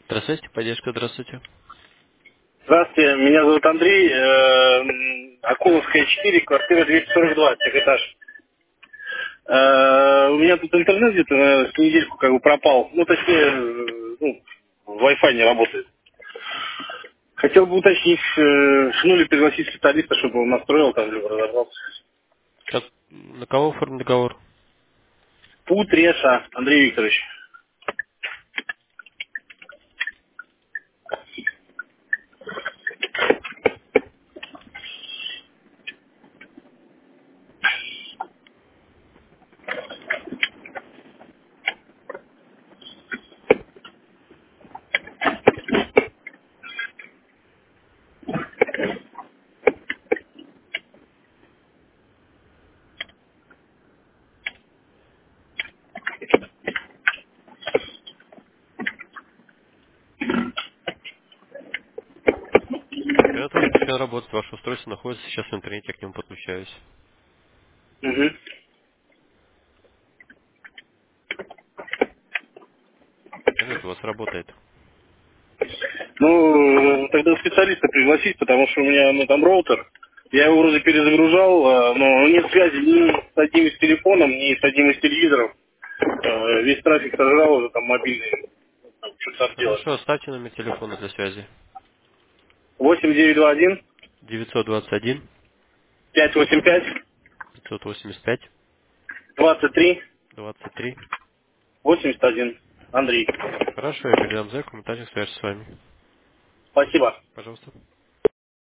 Здравствуйте, поддержка, здравствуйте. Здравствуйте, меня зовут Андрей, Акуловская 4, квартира 242, этаж. У меня тут интернет где-то с недельку как бы пропал, ну точнее, Wi-Fi не работает. Хотел бы уточнить, ну или пригласить специалиста, чтобы он настроил там, либо разобрался. На кого оформлен договор? Пут Реша, Андрей Викторович. Интернет ваш начал работать, ваше устройство находится сейчас в интернете, я к нему подключаюсь. Угу. Интернет у вас работает. Ну, тогда специалиста пригласить, потому что у меня, там роутер. Я его вроде перезагружал, но нет связи ни с одним из телефоном, ни с одним из телевизоров. Весь трафик сожрал уже там мобильный. Что там делать? Хорошо, оставьте номер телефона для связи. 8921 921 585 585 23 23. 81. Андрей. Хорошо, я передам зэку, мы также свяжемся с вами. Спасибо. Пожалуйста.